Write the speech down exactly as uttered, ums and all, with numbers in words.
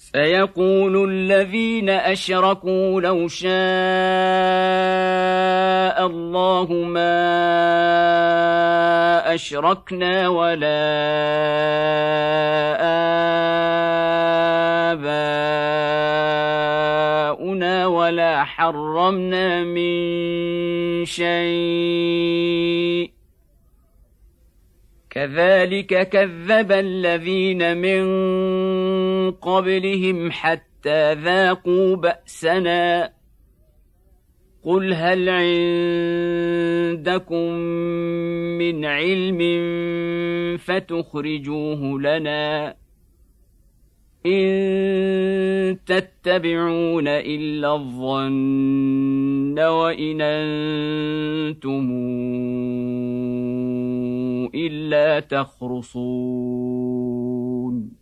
سيقول الذين أشركوا لو شاء الله ما أشركنا ولا آباؤنا ولا حرمنا من شيء كذلك كذب الذين من قبلهم حتى ذاقوا بأسنا قل هل عندكم من علم فتخرجوه لنا إن تتبعون إلا الظن وإن أنتم إلا تخرصون